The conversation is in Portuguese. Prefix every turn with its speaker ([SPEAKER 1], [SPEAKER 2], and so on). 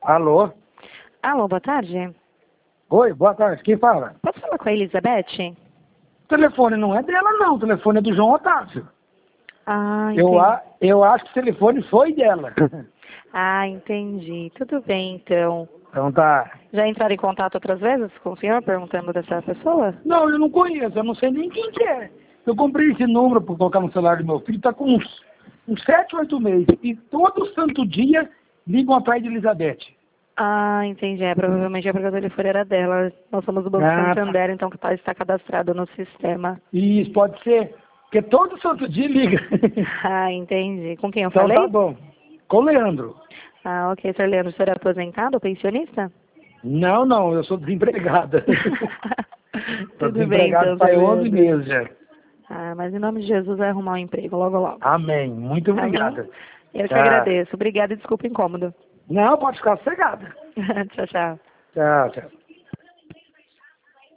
[SPEAKER 1] Alô?
[SPEAKER 2] Alô, boa tarde.
[SPEAKER 1] Oi, boa tarde. Quem fala?
[SPEAKER 2] Posso falar com a Elizabeth?
[SPEAKER 1] O telefone não é dela, não. O telefone é do João Otávio.
[SPEAKER 2] Ah, entendi.
[SPEAKER 1] Eu acho que o telefone foi dela.
[SPEAKER 2] Ah, entendi. Tudo bem, então.
[SPEAKER 1] Então tá.
[SPEAKER 2] Já entraram em contato outras vezes com o senhor perguntando dessa pessoa?
[SPEAKER 1] Não, eu não conheço. Eu não sei nem quem que é. Eu comprei esse número para colocar no celular do meu filho. Tá com uns 7, 8 meses. E todo santo dia ligam atrás de Elizabeth.
[SPEAKER 2] Ah, entendi. Provavelmente a procura do telefone era dela. Nós somos do Banco Santander, então está cadastrado no sistema.
[SPEAKER 1] Isso, pode ser. Porque todo santo dia liga.
[SPEAKER 2] Ah, entendi. Com quem eu
[SPEAKER 1] Então
[SPEAKER 2] falei?
[SPEAKER 1] tá bom. Com o Leandro.
[SPEAKER 2] Ah, ok. Sr. Leandro, o senhor é aposentado ou pensionista?
[SPEAKER 1] Não, eu sou desempregada. Estou
[SPEAKER 2] Tudo bem,
[SPEAKER 1] desempregado
[SPEAKER 2] então,
[SPEAKER 1] faz
[SPEAKER 2] Sr.
[SPEAKER 1] 11
[SPEAKER 2] Leandro.
[SPEAKER 1] meses já.
[SPEAKER 2] Ah, mas em nome de Jesus vai arrumar um emprego logo logo.
[SPEAKER 1] Amém. Muito
[SPEAKER 2] Tá bom?
[SPEAKER 1] obrigado.
[SPEAKER 2] Eu que
[SPEAKER 1] Tchau.
[SPEAKER 2] agradeço. Obrigada e desculpa o incômodo.
[SPEAKER 1] Não, pode ficar sossegada.
[SPEAKER 2] Tchau, tchau.
[SPEAKER 1] Tchau, tchau.